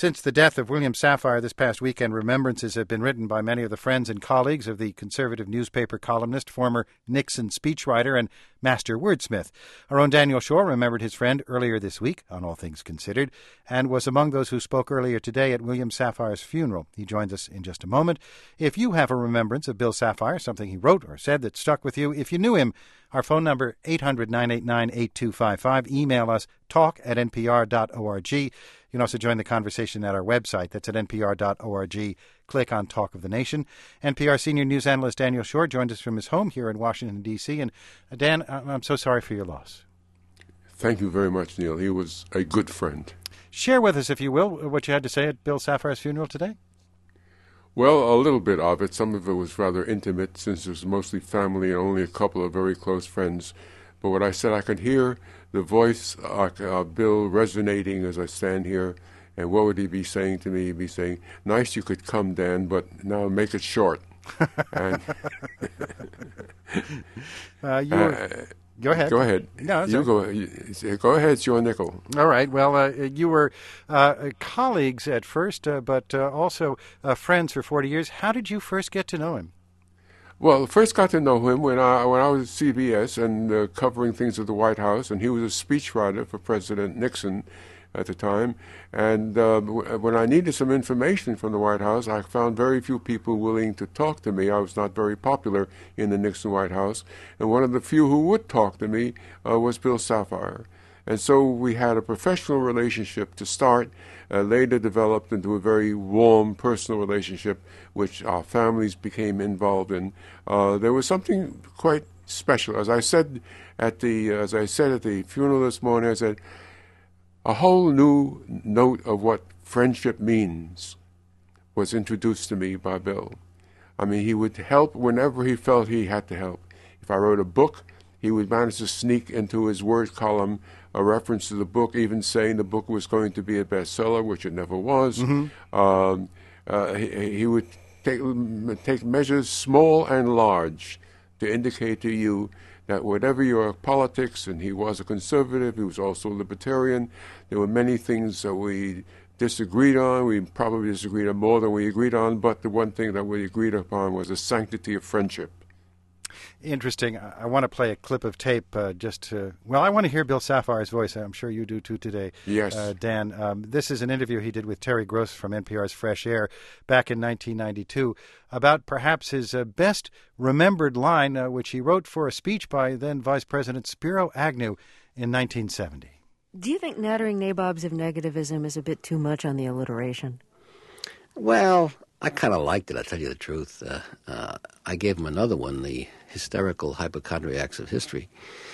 Since the death of William Safire this past weekend, remembrances have been written by many of the friends and colleagues of the conservative newspaper columnist, former Nixon speechwriter, and master wordsmith. Our own Daniel Shore remembered his friend earlier this week on All Things Considered and was among those who spoke earlier today at William Safire's funeral. He joins us in just a moment. If you have a remembrance of Bill Safire, something he wrote or said that stuck with you, if you knew him, our phone number, 800-989-8255. Email us, talk@npr.org. You can also join the conversation at our website. That's at npr.org. Click on Talk of the Nation. NPR senior news analyst Daniel Shore joined us from his home here in Washington, D.C. And Dan, I'm so sorry for your loss. Thank you very much, Neil. He was a good friend. Share with us, if you will, what you had to say at Bill Safire's funeral today. Well, a little bit of it. Some of it was rather intimate since it was mostly family and only a couple of very close friends. But what I said, I could hear the voice of Bill resonating as I stand here. And what would he be saying to me? He'd be saying, "Nice you could come, Dan, but now make it short." And Go ahead. Go ahead. No, go ahead. It's your nickel. All right. Well, you were colleagues at first, but also friends for 40 years. How did you first get to know him? Well, first got to know him when I was at CBS and covering things at the White House, and he was a speechwriter for President Nixon at the time. And when I needed some information from the White House, I found very few people willing to talk to me. I was not very popular in the Nixon White House. And one of the few who would talk to me was Bill Safire. And so we had a professional relationship to start, later developed into a very warm personal relationship, which our families became involved in. There was something quite special. As I said at the funeral this morning, I said, a whole new note of what friendship means was introduced to me by Bill. I mean, he would help whenever he felt he had to help. If I wrote a book, he would manage to sneak into his word column a reference to the book, even saying the book was going to be a bestseller, which it never was. Mm-hmm. He would take measures small and large to indicate to you that whatever your politics, and he was a conservative, he was also a libertarian, there were many things that we disagreed on. We probably disagreed on more than we agreed on, but the one thing that we agreed upon was the sanctity of friendship. Interesting. I want to play a clip of tape I want to hear Bill Safire's voice. I'm sure you do too today. Yes. Dan, this is an interview he did with Terry Gross from NPR's Fresh Air back in 1992 about perhaps his best remembered line, which he wrote for a speech by then Vice President Spiro Agnew in 1970. Do you think nattering nabobs of negativism is a bit too much on the alliteration? Well, I kind of liked it, I'll tell you the truth. I gave him another one, the hysterical hypochondriacs of history.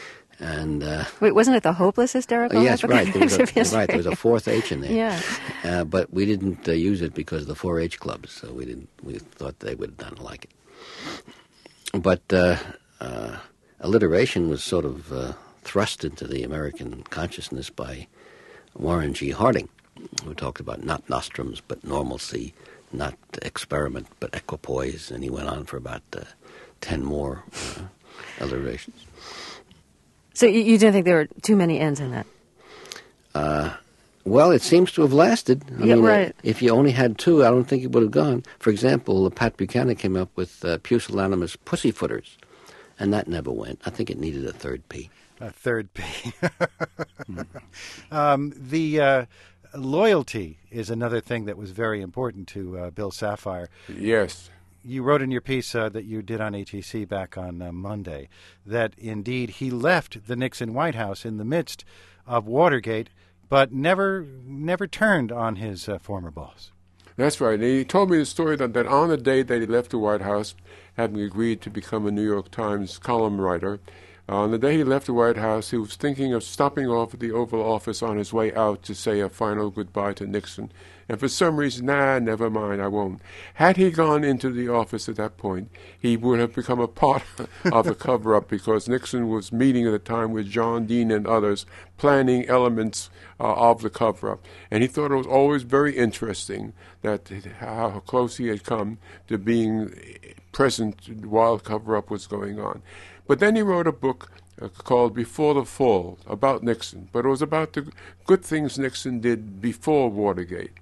And wait, wasn't it the hopeless hysterical hypochondriacs of history? Right, there was a fourth H in there. Yeah. But we didn't use it because of the 4-H clubs, so we thought they would not like it. But alliteration was sort of thrust into the American consciousness by Warren G. Harding, who talked about not nostrums but normalcy, not experiment but equipoise, and he went on for about 10 more alliterations. So you didn't think there were too many N's in that? Well, it seems to have lasted. I mean, right. If you only had two, I don't think it would have gone. For example, Pat Buchanan came up with pusillanimous pussyfooters, and that never went. I think it needed a third P. A third P. The loyalty is another thing that was very important to Bill Safire. Yes. You wrote in your piece that you did on ATC back on Monday that indeed he left the Nixon White House in the midst of Watergate, but never turned on his former boss. That's right. And he told me the story that on the day that he left the White House, having agreed to become a New York Times column writer, on the day he left the White House, he was thinking of stopping off at the Oval Office on his way out to say a final goodbye to Nixon. And for some reason, never mind, I won't. Had he gone into the office at that point, he would have become a part of the cover-up because Nixon was meeting at the time with John Dean and others, planning elements of the cover-up. And he thought it was always very interesting that how close he had come to being present while the cover-up was going on. But then he wrote a book called Before the Fall about Nixon. But it was about the good things Nixon did before Watergate.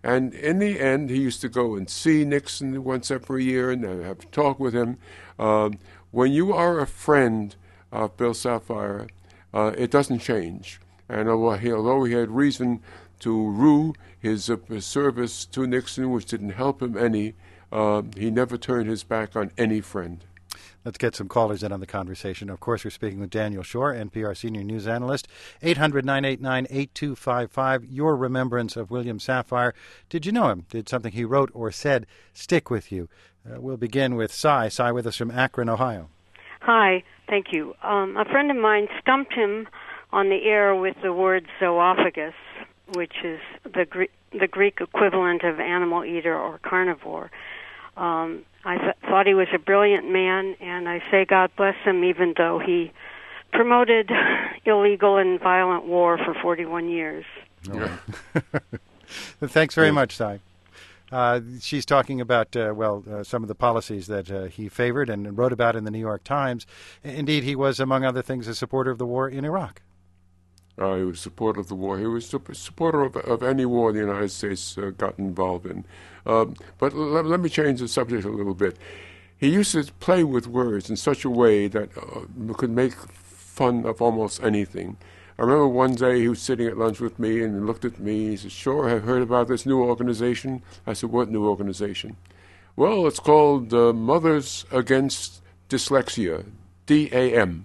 And in the end, he used to go and see Nixon once every year and have a talk with him. When you are a friend of Bill Safire, it doesn't change. And although he had reason to rue his service to Nixon, which didn't help him any, he never turned his back on any friend. Let's get some callers in on the conversation. Of course, we're speaking with Daniel Schorr, NPR senior news analyst. 800-989-8255, your remembrance of William Safire. Did you know him? Did something he wrote or said stick with you? We'll begin with Cy. Cy with us from Akron, Ohio. Hi, thank you. A friend of mine stumped him on the air with the word zoophagus, which is the Greek equivalent of animal eater or carnivore. I thought he was a brilliant man, and I say God bless him, even though he promoted illegal and violent war for 41 years. Oh. Thanks very much, Cy. She's talking about, some of the policies that he favored and wrote about in the New York Times. Indeed, he was, among other things, a supporter of the war in Iraq. He was a supporter of the war. He was a supporter of any war the United States got involved in. But let me change the subject a little bit. He used to play with words in such a way that could make fun of almost anything. I remember one day he was sitting at lunch with me and he looked at me. He said, "Sure, I've heard about this new organization." I said, "What new organization?" "Well, it's called Mothers Against Dyslexia, DAM."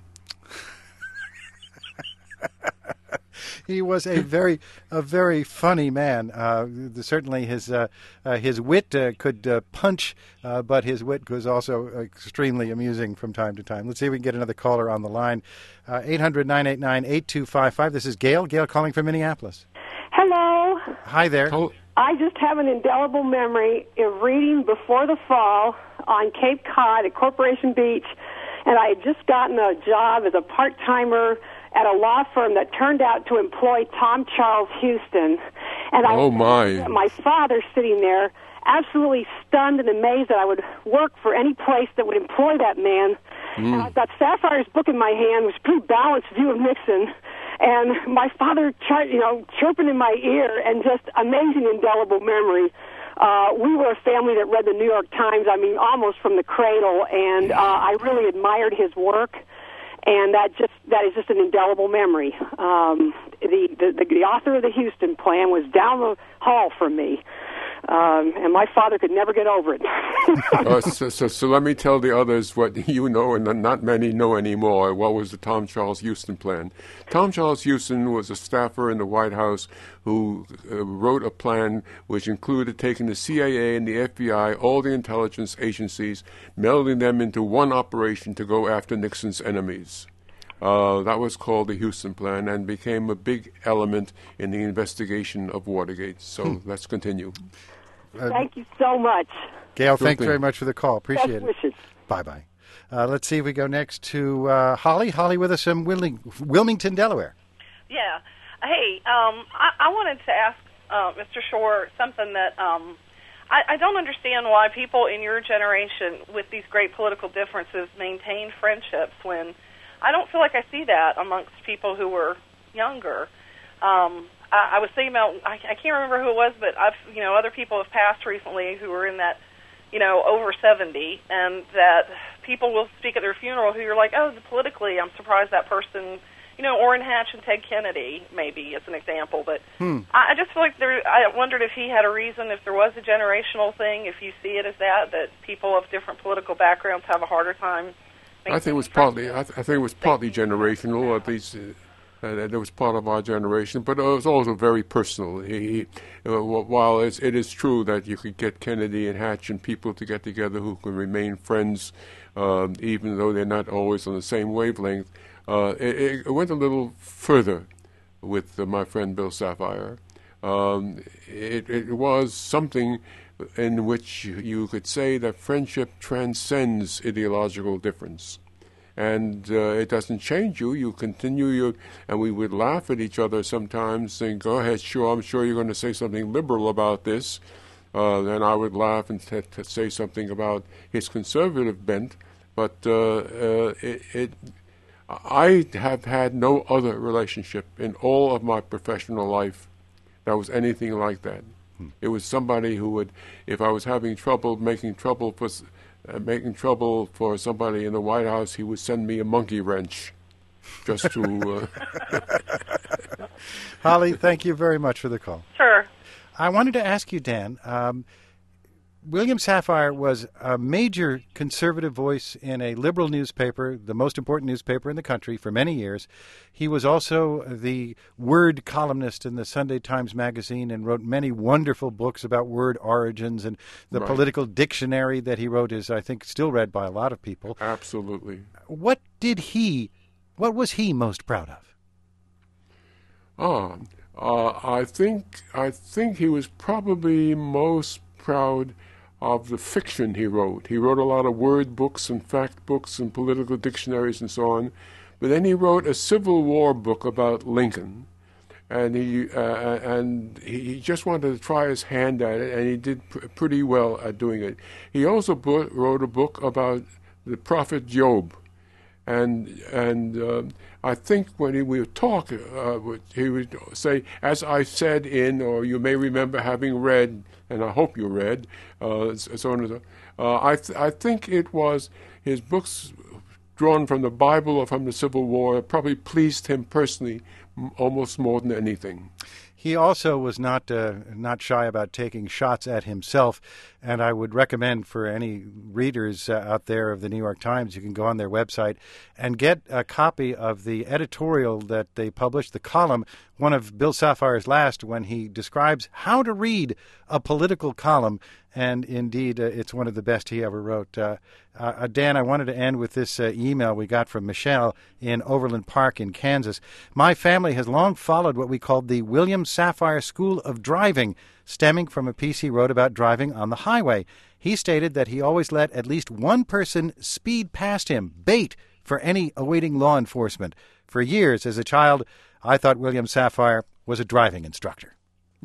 He was a very funny man. Certainly, his wit could punch, but his wit was also extremely amusing from time to time. Let's see if we can get another caller on the line. 800-989-8255. This is Gail. Gail calling from Minneapolis. Hello. Hi there. I just have an indelible memory of reading Before the Fall on Cape Cod at Corporation Beach, and I had just gotten a job as a part-timer at a law firm that turned out to employ Tom Charles Houston. And my father sitting there, absolutely stunned and amazed that I would work for any place that would employ that man. And I've got Safire's book in my hand, which is a pretty balanced view of Nixon. And my father, chirping in my ear, and just amazing, indelible memory. We were a family that read the New York Times, almost from the cradle, and I really admired his work. And that is just an indelible memory. The author of the Houston Plan was down the hall from me, and my father could never get over it. So let me tell the others what you know and not many know anymore. What was the Tom Charles Houston Plan? Tom Charles Houston was a staffer in the White House who wrote a plan which included taking the CIA and the FBI, all the intelligence agencies, melding them into one operation to go after Nixon's enemies. That was called the Houston Plan and became a big element in the investigation of Watergate. So let's continue. Thank you so much. Gail, thanks very much for the call. Appreciate Best wishes. Bye-bye. Let's see if we go next to Holly. Holly with us from Wilmington, Delaware. Yeah. Hey, I wanted to ask Mr. Schorr something that I don't understand why people in your generation with these great political differences maintain friendships when I don't feel like I see that amongst people who were younger. I was thinking about, I can't remember who it was, but other people have passed recently who were in that, over 70, and that people will speak at their funeral who you're like, oh, politically, I'm surprised that person, Orrin Hatch and Ted Kennedy, maybe, as an example. But I just feel like I wondered if he had a reason, if there was a generational thing, if you see it as that people of different political backgrounds have a harder time. I think it was partly generational. At least that was part of our generation, but it was also very personal. While it is true that you could get Kennedy and Hatch and people to get together who can remain friends, even though they're not always on the same wavelength, it went a little further with my friend Bill Safire. It was something in which you could say that friendship transcends ideological difference. And it doesn't change you. You continue and we would laugh at each other sometimes, saying, "Go ahead, sure, I'm sure you're going to say something liberal about this." And I would laugh and say something about his conservative bent. But I have had no other relationship in all of my professional life that was anything like that. It was somebody who would, if I was having trouble making trouble for somebody in the White House, he would send me a monkey wrench, just to. Holly, thank you very much for the call. Sure. I wanted to ask you, Dan. William Safire was a major conservative voice in a liberal newspaper, the most important newspaper in the country, for many years. He was also the word columnist in the Sunday Times Magazine and wrote many wonderful books about word origins, and the political dictionary that he wrote is, I think, still read by a lot of people. Absolutely. What was he most proud of? I think he was probably most proud of the fiction he wrote. He wrote a lot of word books and fact books and political dictionaries and so on. But then he wrote a Civil War book about Lincoln, and he just wanted to try his hand at it, and he did pretty well at doing it. He also wrote a book about the prophet Job. And I think when he would talk, he would say, as I said in, or you may remember having read, and I hope you read, so on and so on. I think it was his books drawn from the Bible or from the Civil War probably pleased him personally almost more than anything. He also was not shy about taking shots at himself, and I would recommend for any readers out there of the New York Times, you can go on their website and get a copy of the editorial that they published, the column, one of Bill Safire's last, when he describes how to read a political column, and indeed it's one of the best he ever wrote. Dan, I wanted to end with this email we got from Michelle in Overland Park in Kansas. My family has long followed what we called the William Safire School of Driving, stemming from a piece he wrote about driving on the highway. He stated that he always let at least one person speed past him, bait for any awaiting law enforcement. For years, as a child, I thought William Safire was a driving instructor.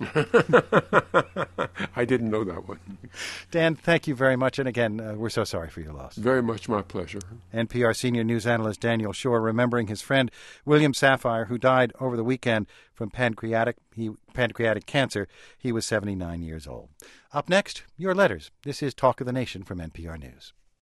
I didn't know that one. Dan, thank you very much. And again, we're so sorry for your loss. Very much my pleasure. NPR senior news analyst Daniel Schorr remembering his friend William Safire, who died over the weekend from pancreatic cancer. He was 79 years old. Up next, your letters. This is Talk of the Nation from NPR News.